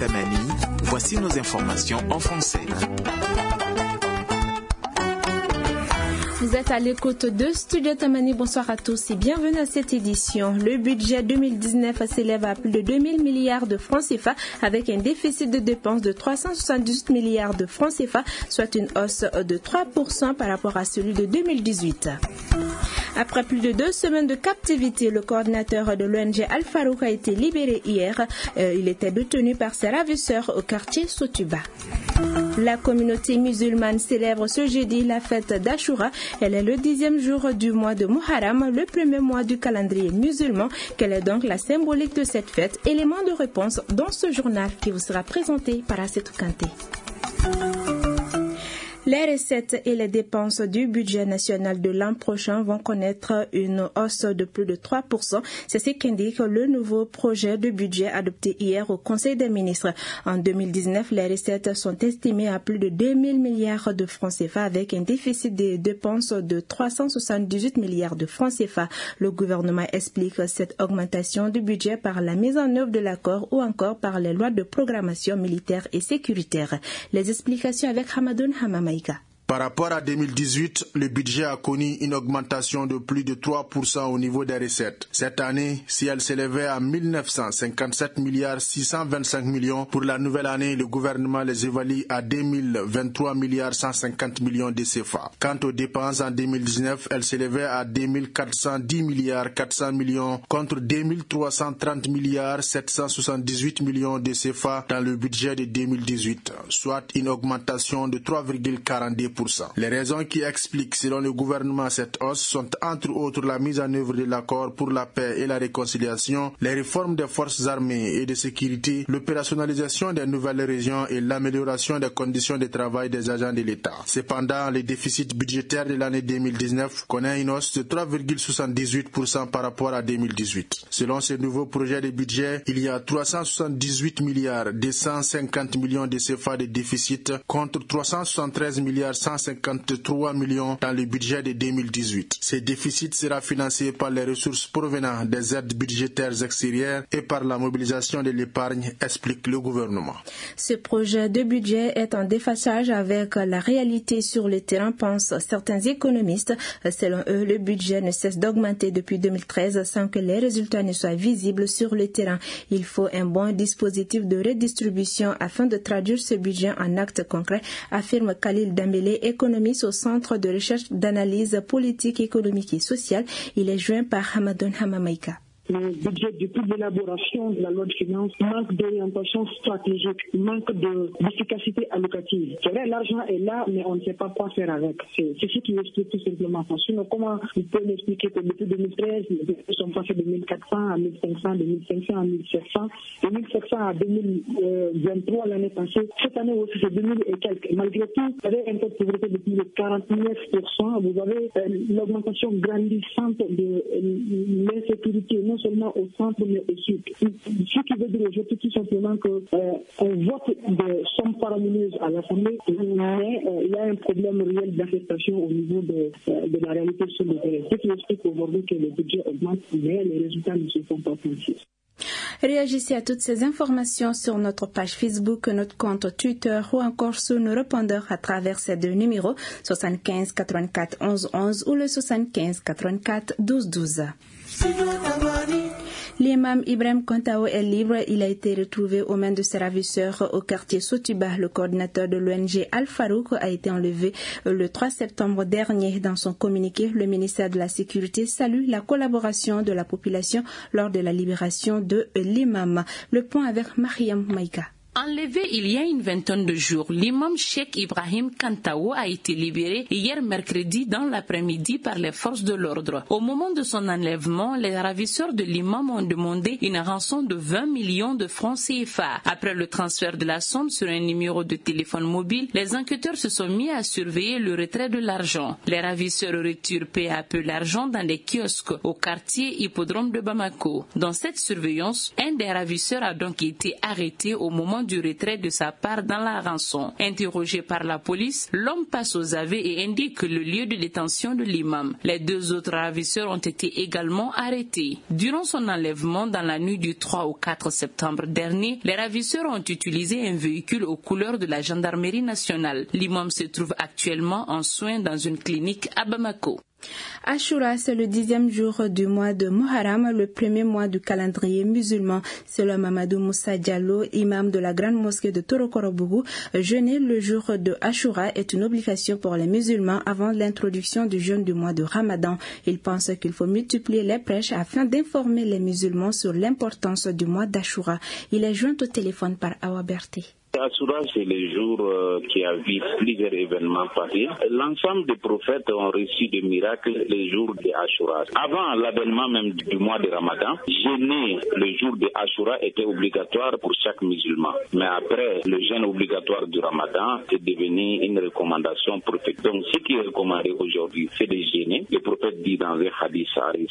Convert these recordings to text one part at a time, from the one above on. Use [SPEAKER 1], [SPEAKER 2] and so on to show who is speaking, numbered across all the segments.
[SPEAKER 1] Tamani, voici nos informations en français.
[SPEAKER 2] Vous êtes à l'écoute de Studio Tamani. Bonsoir à tous et bienvenue à cette édition. Le budget 2019 s'élève à plus de 2000 milliards de francs CFA avec un déficit de dépenses de 378 milliards de francs CFA, soit une hausse de 3% par rapport à celui de 2018. Après plus de 2 semaines de captivité, le coordinateur de l'ONG Al-Farouk a été libéré hier. Il était détenu par ses ravisseurs au quartier Sotuba. La communauté musulmane célèbre ce jeudi la fête d'Ashura. Elle est le 10e jour du mois de Muharram, le premier mois du calendrier musulman. Quelle est donc la symbolique de cette fête? Élément de réponse dans ce journal qui vous sera présenté par Assetou Kanté. Les recettes et les dépenses du budget national de l'an prochain vont connaître une hausse de plus de 3%. C'est ce qu'indique le nouveau projet de budget adopté hier au Conseil des ministres. En 2019, les recettes sont estimées à plus de 2000 milliards de francs CFA avec un déficit des dépenses de 378 milliards de francs CFA. Le gouvernement explique cette augmentation du budget par la mise en œuvre de l'accord ou encore par les lois de programmation militaire et sécuritaire. Les explications avec Hamadoun Hamamaïka.
[SPEAKER 3] Par rapport à 2018, le budget a connu une augmentation de plus de 3% au niveau des recettes. Cette année, si elle s'élevait à 1957 milliards 625 millions, pour la nouvelle année, le gouvernement les évalue à 2023 milliards 150 millions de CFA. Quant aux dépenses en 2019, elles s'élevaient à 2410 milliards 400 millions contre 2330 milliards 778 millions de CFA dans le budget de 2018, soit une augmentation de 3,42%. Les raisons qui expliquent, selon le gouvernement, cette hausse sont entre autres la mise en œuvre de l'accord pour la paix et la réconciliation, les réformes des forces armées et de sécurité, l'opérationnalisation des nouvelles régions et l'amélioration des conditions de travail des agents de l'État. Cependant, le déficit budgétaire de l'année 2019 connaît une hausse de 3,78% par rapport à 2018. Selon ce nouveau projet de budget, il y a 378 milliards 250 millions de CFA de déficit contre 373 milliards 153 millions dans le budget de 2018. Ce déficit sera financé par les ressources provenant des aides budgétaires extérieures et par la mobilisation de l'épargne, explique le gouvernement.
[SPEAKER 2] Ce projet de budget est en déphasage avec la réalité sur le terrain, pensent certains économistes. Selon eux, le budget ne cesse d'augmenter depuis 2013 sans que les résultats ne soient visibles sur le terrain. Il faut un bon dispositif de redistribution afin de traduire ce budget en actes concrets, affirme Khalil Dambélé, économiste au Centre de recherche d'analyse politique, économique et sociale. Il est joint par Hamadoun Hamamaïka.
[SPEAKER 4] Le budget, depuis l'élaboration de la loi de finances, manque d'orientation stratégique, manque d'efficacité allocative. C'est vrai, l'argent est là, mais on ne sait pas quoi faire avec. C'est ce qui explique tout simplement. Sinon, comment vous pouvez m'expliquer que depuis 2013, les budgets sont passés de 1400 à 1500, de 1500 à 1700, de 1700 à 2023 l'année passée. Cette année aussi, c'est 2000 et quelques. Malgré tout, vous avez un taux de pauvreté de plus de 49%. Vous avez l'augmentation grandissante de l'insécurité, non seulement au centre mais au sud. Ce qui veut dire aujourd'hui tout simplement qu'on vote des sommes faramineuses à l'Assemblée, mais il y a un problème réel d'affectation au niveau de la réalité sur le terrain. Ce qui explique aujourd'hui que le budget augmente, mais les résultats ne se font pas sentir.
[SPEAKER 2] Réagissez à toutes ces informations sur notre page Facebook, notre compte Twitter ou encore sur nos répondeurs à travers ces 2 numéros 75 84 11 11 ou le 75 84 12 12. L'imam Ibrahim Kantao est libre. Il a été retrouvé aux mains de ses ravisseurs au quartier Sotuba. Le coordinateur de l'ONG Al-Farouk a été enlevé le 3 septembre dernier. Dans son communiqué, le ministère de la Sécurité salue la collaboration de la population lors de la libération de l'imam. Le point avec Mariam Maïka.
[SPEAKER 5] Enlevé il y a une vingtaine de jours, l'imam Cheikh Ibrahim Kantao a été libéré hier mercredi dans l'après-midi par les forces de l'ordre. Au moment de son enlèvement, les ravisseurs de l'imam ont demandé une rançon de 20 millions de francs CFA. Après le transfert de la somme sur un numéro de téléphone mobile, les enquêteurs se sont mis à surveiller le retrait de l'argent. Les ravisseurs retirent peu à peu l'argent dans les kiosques au quartier Hippodrome de Bamako. Dans cette surveillance, un des ravisseurs a donc été arrêté au moment arguant du retrait de sa part dans la rançon. Interrogé par la police, l'homme passe aux aveux et indique le lieu de détention de l'imam. Les 2 autres ravisseurs ont été également arrêtés. Durant son enlèvement dans la nuit du 3 au 4 septembre dernier, les ravisseurs ont utilisé un véhicule aux couleurs de la gendarmerie nationale. L'imam se trouve actuellement en soins dans une clinique à Bamako.
[SPEAKER 2] Ashura, c'est le 10e jour du mois de Muharram, le premier mois du calendrier musulman. Selon Mamadou Moussa Diallo, imam de la grande mosquée de Torokorobougou, jeûner le jour de Ashura est une obligation pour les musulmans avant l'introduction du jeûne du mois de Ramadan. Il pense qu'il faut multiplier les prêches afin d'informer les musulmans sur l'importance du mois d'Ashura. Il est joint au téléphone par Awa Berté.
[SPEAKER 6] Ashura, c'est le jour qui a vu plusieurs événements passer. L'ensemble des prophètes ont reçu des miracles les jours de Ashura. Avant l'avènement même du mois de Ramadan, jeûner le jour de Ashura était obligatoire pour chaque musulman. Mais après le jeûne obligatoire du Ramadan, c'est devenu une recommandation prophète. Donc ce qui est recommandé aujourd'hui, c'est de jeûner. Le prophète dit dans un hadith,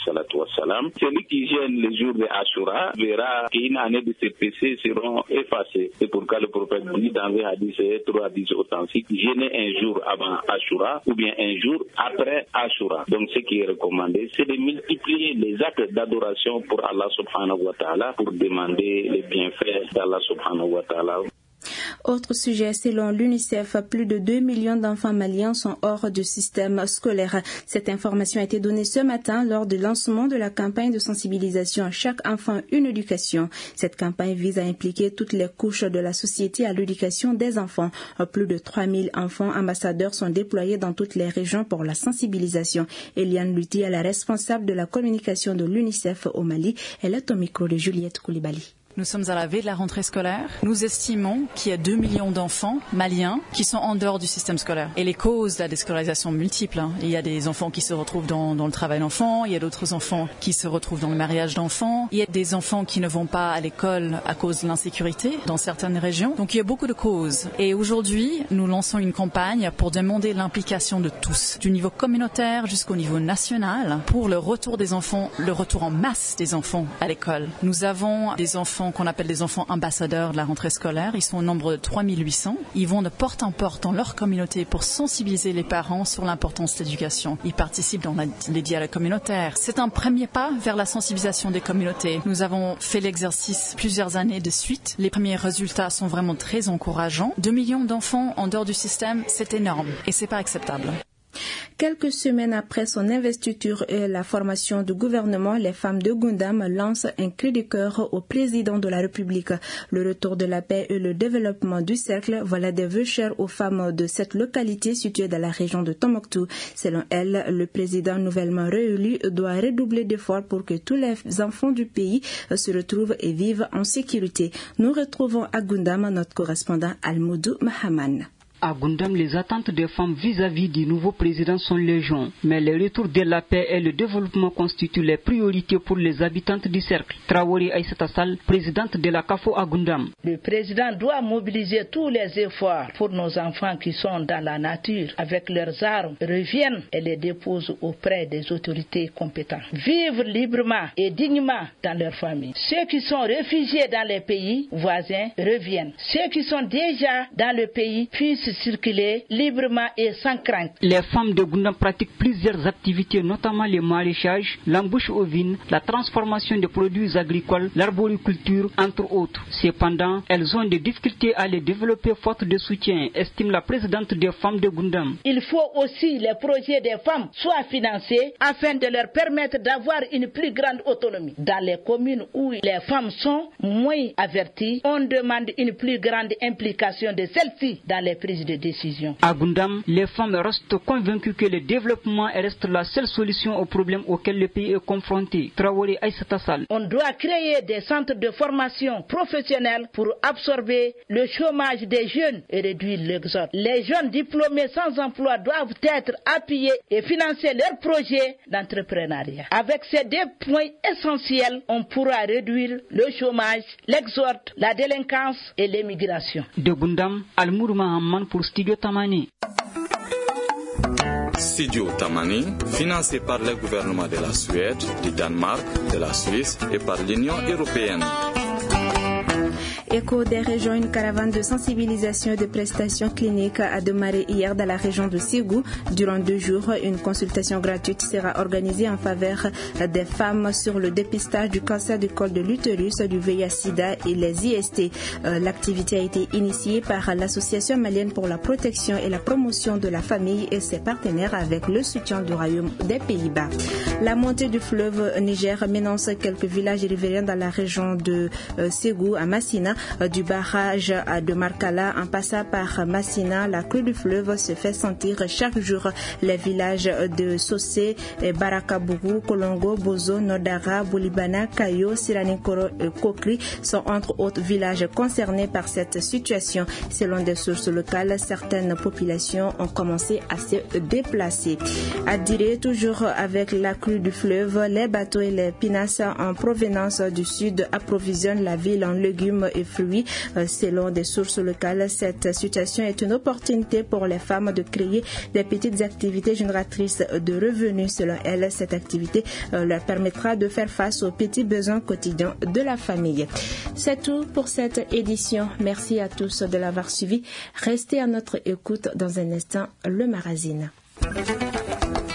[SPEAKER 6] celui qui jeûne le jour de Ashura verra qu'une année de ses péchés seront effacés. C'est pourquoi le prophète dit dans un hadith, 3 hadiths authentiques, jeûner un jour avant Ashura ou bien un jour après Ashura. Donc ce qui est recommandé, c'est de multiplier les actes d'adoration pour Allah subhanahu wa ta'ala, pour demander les bienfaits d'Allah subhanahu wa ta'ala.
[SPEAKER 2] Autre sujet, selon l'UNICEF, plus de 2 millions d'enfants maliens sont hors du système scolaire. Cette information a été donnée ce matin lors du lancement de la campagne de sensibilisation Chaque enfant, une éducation. Cette campagne vise à impliquer toutes les couches de la société à l'éducation des enfants. Plus de 3000 enfants ambassadeurs sont déployés dans toutes les régions pour la sensibilisation. Eliane Lutti est la responsable de la communication de l'UNICEF au Mali. Elle est au micro de Juliette Koulibaly.
[SPEAKER 7] Nous sommes à la veille de la rentrée scolaire. Nous estimons qu'il y a 2 millions d'enfants maliens qui sont en dehors du système scolaire. Et les causes de la déscolarisation multiples. Il y a des enfants qui se retrouvent dans le travail d'enfants, il y a d'autres enfants qui se retrouvent dans le mariage d'enfants, il y a des enfants qui ne vont pas à l'école à cause de l'insécurité dans certaines régions. Donc il y a beaucoup de causes. Et aujourd'hui, nous lançons une campagne pour demander l'implication de tous, du niveau communautaire jusqu'au niveau national, pour le retour des enfants, le retour en masse des enfants à l'école. Nous avons des enfants qu'on appelle des enfants ambassadeurs de la rentrée scolaire. Ils sont au nombre de 3800. Ils vont de porte en porte dans leur communauté pour sensibiliser les parents sur l'importance de l'éducation. Ils participent dans les dialogues communautaires. C'est un premier pas vers la sensibilisation des communautés. Nous avons fait l'exercice plusieurs années de suite. Les premiers résultats sont vraiment très encourageants. 2 millions d'enfants en dehors du système, c'est énorme et c'est pas acceptable.
[SPEAKER 2] Quelques semaines après son investiture et la formation du gouvernement, les femmes de Gundam lancent un cri de cœur au président de la République. Le retour de la paix et le développement du cercle, voilà des vœux chers aux femmes de cette localité située dans la région de Tombouctou. Selon elle, le président nouvellement réélu doit redoubler d'efforts pour que tous les enfants du pays se retrouvent et vivent en sécurité. Nous retrouvons à Gundam notre correspondant Almoudou Mahaman.
[SPEAKER 8] À Gundam, les attentes des femmes vis-à-vis du nouveau président sont légion, mais le retour de la paix et le développement constituent les priorités pour les habitantes du cercle. Traoré Aïssata Sall, présidente de la CAFO à Gundam.
[SPEAKER 9] Le président doit mobiliser tous les efforts pour nos enfants qui sont dans la nature, avec leurs armes, reviennent et les déposent auprès des autorités compétentes. Vivre librement et dignement dans leur famille. Ceux qui sont réfugiés dans les pays voisins reviennent. Ceux qui sont déjà dans le pays puissent circuler librement et sans crainte.
[SPEAKER 8] Les femmes de Gundam pratiquent plusieurs activités, notamment le maraîchage, l'embauche ovine, la transformation de produits agricoles, l'arboriculture, entre autres. Cependant, elles ont des difficultés à les développer faute de soutien, estime la présidente des femmes de Gundam.
[SPEAKER 9] Il faut aussi les projets des femmes soient financés afin de leur permettre d'avoir une plus grande autonomie. Dans les communes où les femmes sont moins averties, on demande une plus grande implication de celles-ci dans les prises de décision.
[SPEAKER 8] À Gundam, les femmes restent convaincues que le développement reste la seule solution aux problèmes auxquels le pays est confronté. Traoré Aïssata Sall.
[SPEAKER 9] On doit créer des centres de formation professionnelle pour absorber le chômage des jeunes et réduire l'exode. Les jeunes diplômés sans emploi doivent être appuyés et financer leurs projets d'entrepreneuriat. Avec ces 2 points essentiels, on pourra réduire le chômage, l'exode, la délinquance et l'émigration.
[SPEAKER 8] De Gundam, Almour Mahamman pour Studio Tamani.
[SPEAKER 10] Studio Tamani, financé par le gouvernement de la Suède, du Danemark, de la Suisse et par l'Union européenne.
[SPEAKER 2] Écho des régions, une caravane de sensibilisation et de prestations cliniques a démarré hier dans la région de Ségou. Durant 2 jours, une consultation gratuite sera organisée en faveur des femmes sur le dépistage du cancer du col de l'utérus, du VIH/SIDA et les IST. L'activité a été initiée par l'Association malienne pour la protection et la promotion de la famille et ses partenaires avec le soutien du Royaume des Pays-Bas. La montée du fleuve Niger menace quelques villages riverains dans la région de Ségou à Massina. Du barrage de Markala en passant par Massina, la crue du fleuve se fait sentir chaque jour. Les villages de Sossé, Barakabougou, Kolongo, Bozo, Nodara, Boulibana, Kayo, Siranikoro et Kokri sont entre autres villages concernés par cette situation. Selon des sources locales, certaines populations ont commencé à se déplacer. À Diré, toujours avec la crue du fleuve, les bateaux et les pinasses en provenance du sud approvisionnent la ville en légumes et fruits. Selon des sources locales, cette situation est une opportunité pour les femmes de créer des petites activités génératrices de revenus. Selon elles, cette activité leur permettra de faire face aux petits besoins quotidiens de la famille. C'est tout pour cette édition. Merci à tous de l'avoir suivi. Restez à notre écoute. Dans un instant, le magazine.